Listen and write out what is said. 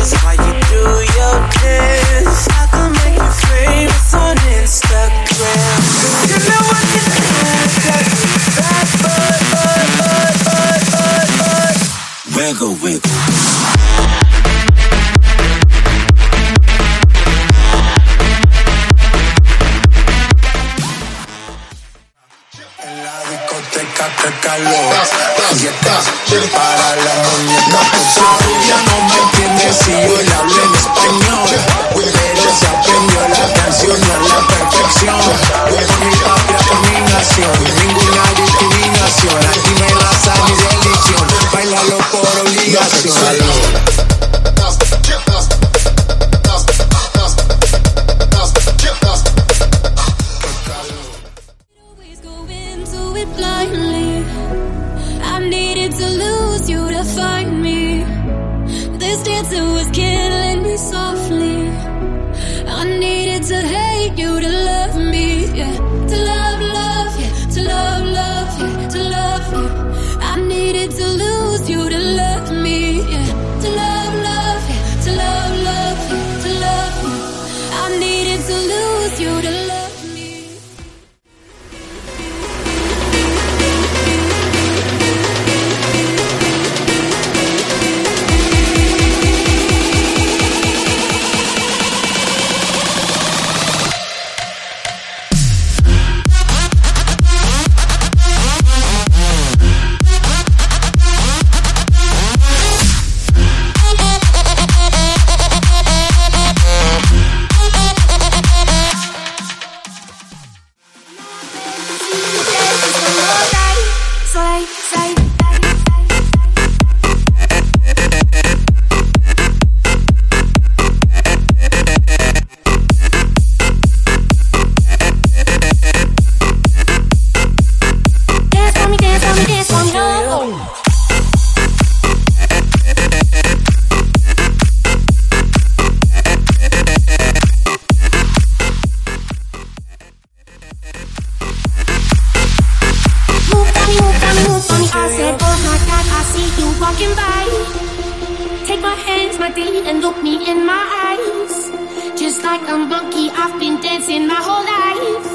Why you do your dance? I can make you famous on Instagram. You know what you do? Wiggle, wiggle. Que calor, y estás para la muñeca. Esa rubia no me entiende si yo le hablo en español, pero se aprendió la canción y a la perfección. Mi patria, mi nación, ninguna discriminación. Aquí no hay raza ni religión, bailalo por obligación. This dancer was killing me softly. I needed to hate you to love me, yeah. To love, love, yeah. To love, love, yeah. To love you. I needed to lose you to love me, yeah. To love, love, yeah. To love, love, yeah. To love you. I needed to lose you to love me. Walking by, take my hands, my feet, and look me in my eyes. Just like a monkey, I've been dancing my whole life.